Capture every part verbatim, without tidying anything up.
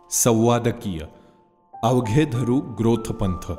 संवादकीय अवघे धरू ग्रोथपंथ.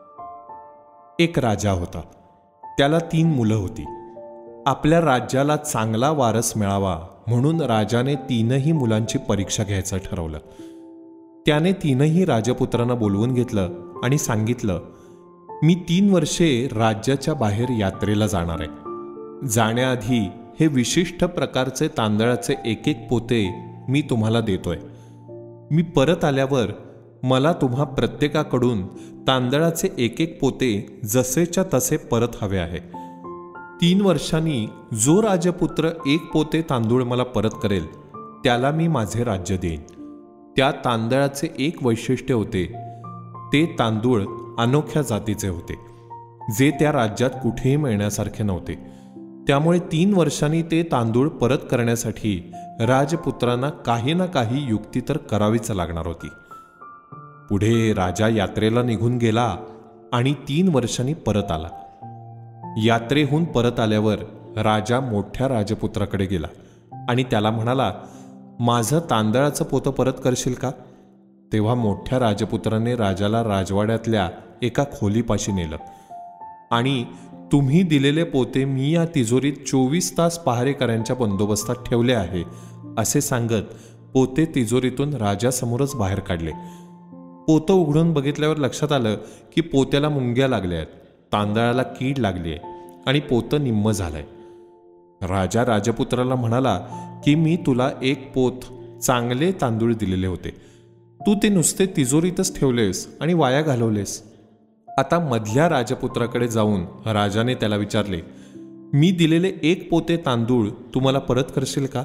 एक राजा होता. त्याला तीन मुलं होती. आपल्या राज्याला चांगला वारस मिळावा म्हणून राजाने तीनही मुलांची परीक्षा घ्यायचं ठरवलं. त्याने तीनही राजपुत्रांना बोलवून घेतलं आणि सांगितलं, मी तीन वर्षे राज्याच्या बाहेर यात्रेला जाणार आहे. जाण्याआधी हे विशिष्ट प्रकारचे तांदळाचे एक एक पोते मी तुम्हाला देतोय. मी परत आल्यावर मला तुम्हा प्रत्येकाकडून तांदळाचे एक एक पोते जसेच्या तसे परत हवे आहे. तीन वर्षांनी जो राजपुत्र एक पोते तांदूळ मला परत करेल त्याला मी माझे राज्य देईन. त्या तांदळाचे एक वैशिष्ट्य होते, ते तांदूळ अनोख्या जातीचे होते, जे त्या राज्यात कुठेही मिळण्यासारखे नव्हते. त्यामुळे तीन वर्षांनी ते तांदूळ परत करण्यासाठी राजपुत्रांना काही ना काही युक्ती तर करावीच लागणार होती. पुढे राजा यात्रेला निघून गेला आणि तीन वर्षांनी परत आला. यात्रेहून परत आल्यावर राजा मोठ्या राजपुत्राकडे गेला आणि त्याला म्हणाला, माझं तांदळाचं पोतं परत करशील का? तेव्हा मोठ्या राजपुत्राने राजाला राजवाड्यातल्या एका खोलीपाशी नेलं आणि तुम्ही दिलेले पोते मी या तिजोरीत चोवीस तास पहारेकऱ्यांच्या बंदोबस्तात ठेवले आहे असे सांगत पोते तिजोरीतून राजासमोरच बाहेर काढले. पोतं उघडून बघितल्यावर लक्षात आलं की पोत्याला मुंग्या लागल्या आहेत, तांदळाला कीड लागली आहे आणि पोतं निम्म झालंय. राजा राजपुत्राला म्हणाला की मी तुला एक पोत चांगले तांदूळ दिलेले होते, तू ते नुसते तिजोरीतच ठेवलेस आणि वाया घालवलेस. आता मधल्या राजपुत्राकडे जाऊन राजाने त्याला विचारले, मी दिलेले एक पोते तांदूळ तू मला परत करशील का?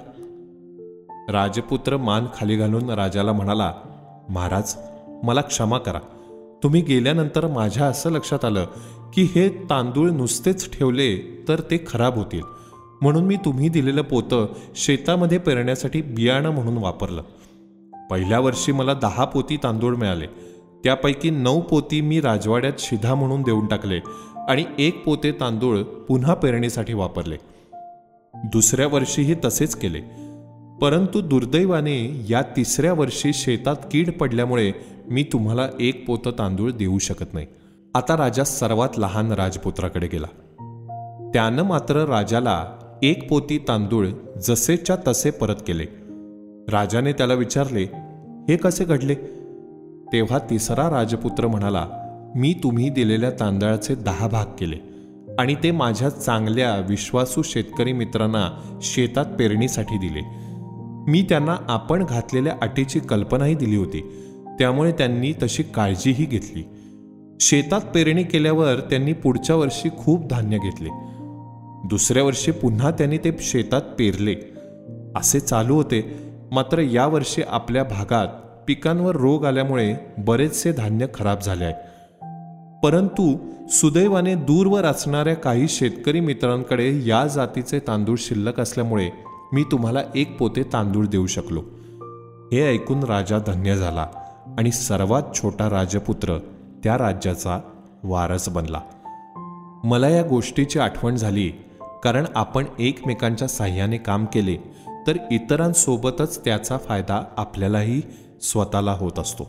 राजपुत्र मान खाली घालून राजाला म्हणाला, महाराज मला क्षमा करा. तुम्ही गेल्यानंतर माझ्या असं लक्षात आलं की हे तांदूळ नुसतेच ठेवले तर ते खराब होतील, म्हणून मी तुम्ही दिलेलं पोतं शेतामध्ये पेरण्यासाठी बियाणं म्हणून वापरलं. पहिल्या वर्षी मला दहा पोती तांदूळ मिळाले, त्यापैकी नऊ पोती मी राजवाड्यात शिधा म्हणून देऊन टाकले आणि एक पोते तांदूळ पुन्हा पेरणीसाठी वापरले. दुसऱ्या वर्षीही तसेच केले, परंतु दुर्दैवाने या तिसऱ्या वर्षी शेतात कीड पडल्यामुळे मी तुम्हाला एक पोतं तांदूळ देऊ शकत नाही. आता राजा सर्वात लहान राजपुत्राकडे गेला. त्यानं मात्र राजाला एक पोती तांदूळ जसेच्या तसे परत केले. राजाने त्याला विचारले, हे कसे घडले? तेव्हा तिसरा राजपुत्र म्हणाला, मी तुम्ही दिलेल्या तांदळाचे दहा भाग केले आणि ते माझ्या चांगल्या विश्वासू शेतकरी मित्रांना शेतात पेरणीसाठी दिले. मी त्यांना आपण घातलेल्या अटीची कल्पनाही दिली होती, त्यामुळे त्यांनी तशी काळजीही घेतली. शेतात पेरणी केल्यावर त्यांनी पुढच्या वर्षी खूप धान्य घेतले. दुसऱ्या वर्षी पुन्हा त्यांनी ते शेतात पेरले. असे चालू होते. मात्र यावर्षी आपल्या भागात पिकांवर रोग आल्यामुळे बरेचसे धान्य खराब झाले आहे. परंतु सुदैवाने दूरवर असणाऱ्या काही शेतकरी मित्रांकडे या जातीचे तांदूळ शिल्लक असल्यामुळे मी तुम्हाला एक पोते तांदूळ देऊ शकलो. हे ऐकून राजा धन्य झाला आणि सर्वात छोटा राजपुत्र त्या राज्याचा वारस बनला. मला या गोष्टीची आठवण झाली, कारण आपण एकमेकांच्या साह्याने काम केले तर इतरांसोबतच त्याचा फायदा आपल्यालाही स्वतःला होत असतो.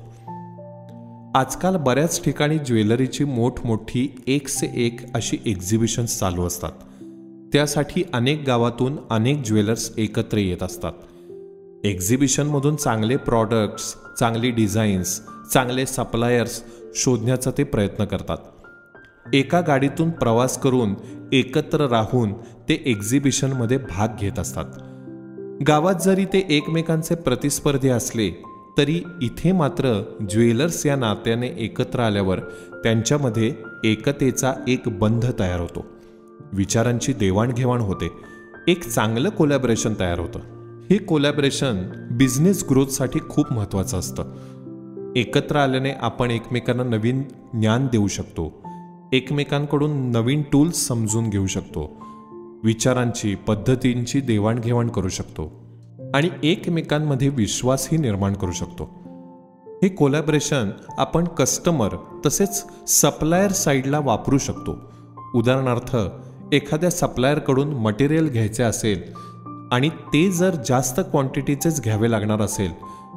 आजकाल बऱ्याच ठिकाणी ज्वेलरीची मोठमोठी एक से एक अशी एक्झिबिशन्स चालू असतात. त्यासाठी अनेक गावातून अनेक ज्वेलर्स एकत्र येत असतात. एक्झिबिशनमधून चांगले प्रॉडक्ट्स, चांगली डिझाईन्स, चांगले सप्लायर्स शोधण्याचा ते प्रयत्न करतात. एका गाडीतून प्रवास करून एकत्र राहून ते एक्झिबिशनमध्ये भाग घेत असतात. गावात जरी ते एकमेकांचे प्रतिस्पर्धी असले तरी इथे मात्र ज्वेलर्स या नात्याने एकत्र आल्यावर त्यांच्यामध्ये एकतेचा एक बंध तयार होतो. विचारांची देवाणघेवाण होते. एक चांगलं कोलॅबरेशन तयार होतं. हे कोलॅबरेशन बिझनेस ग्रोथसाठी खूप महत्त्वाचं असतं. एकत्र आल्याने आपण एकमेकांना नवीन ज्ञान देऊ शकतो, एकमेकांकडून नवीन टूल्स समजून घेऊ शकतो, विचारांची पद्धतींची देवाणघेवाण करू शकतो आणि एकमेकांमध्ये विश्वासही निर्माण करू शकतो. हे कोलॅबरेशन आपण कस्टमर तसेच सप्लायर साईडला वापरू शकतो. उदाहरणार्थ, एखाद्या सप्लायरकडून मटेरियल घ्यायचे असेल आणि ते जर जास्त क्वांटिटीचेच घ्यावे लागणार असेल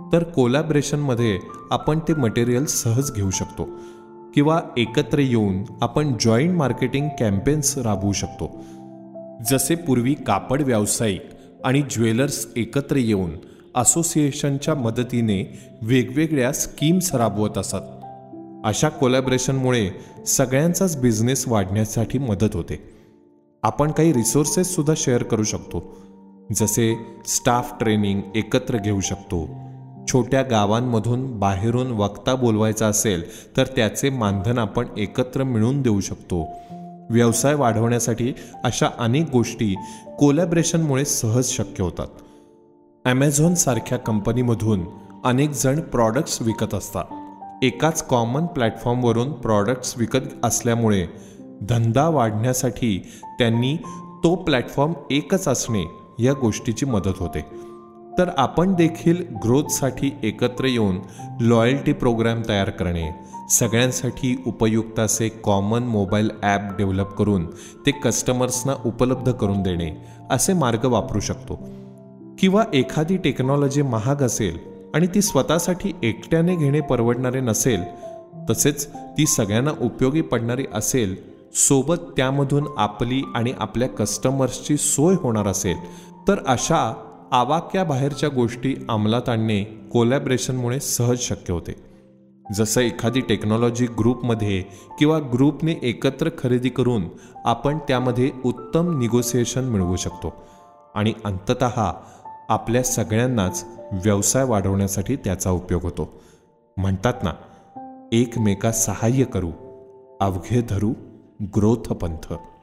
तर कोलॅबरेशनमध्ये आपण ते मटेरियल सहज घेऊ शकतो किंवा एकत्र येऊन आपण जॉईंट मार्केटिंग कॅम्पेन्स राबवू शकतो. जसे पूर्वी कापड व्यावसायिक आणि ज्वेलर्स एकत्र येऊन असोसिएशनच्या मदतीने वेगवेगळ्या स्कीम्स राबवत असतात. अशा कोलॅबरेशनमुळे सगळ्यांचाच बिझनेस वाढण्यासाठी मदत होते. आपण काही रिसोर्सेस सुद्धा शेअर करू शकतो, जसे स्टाफ ट्रेनिंग एकत्र घेऊ शकतो. छोट्या गावांमधून बाहेरून वक्ता बोलवायचा असेल तर त्याचे मानधन आपण एकत्र मिळवून देऊ शकतो. व्यवसाय वाढवण्यासाठी अशा अनेक गोष्टी कोलॅबरेशनमुळे सहज शक्य होतात. ॲमेझॉन सारख्या कंपनीमधून अनेक जण प्रॉडक्ट्स विकत असतात. एकाच कॉमन प्लॅटफॉर्मवरून प्रॉडक्ट्स विकत असल्यामुळे धंदा वाढण्यासाठी त्यांनी तो प्लॅटफॉर्म एकच असणे या गोष्टीची मदत होते. तर आपण देखील ग्रोथसाठी एकत्र येऊन लॉयल्टी प्रोग्राम तयार करणे, सगळ्यांसाठी उपयुक्त असे कॉमन मोबाईल ॲप डेव्हलप करून ते कस्टमर्सना उपलब्ध करून देणे असे मार्ग वापरू शकतो. किंवा एखादी टेक्नॉलॉजी महाग असेल आणि ती स्वतःसाठी एकट्याने घेणे परवडणारे नसेल, तसेच ती सगळ्यांना उपयोगी पडणारी असेल, सोबत त्यामधून आपली आणि आपल्या कस्टमर्सची सोय होणार असेल, तर अशा आवाक्या बाहेरच्या गोष्टी अंमलात आणणे कोलॅबरेशनमुळे सहज शक्य होते. जसं एखादी टेक्नॉलॉजी ग्रुपमध्ये किंवा ग्रुपने एकत्र खरेदी करून आपण त्यामध्ये उत्तम निगोसिएशन मिळवू शकतो आणि अंततः आपल्या सगळ्यांनाच व्यवसाय वाढवण्यासाठी त्याचा उपयोग होतो. म्हणतात ना, एकमेका सहाय्य करू, अवघे धरू ग्रोथ पंथ.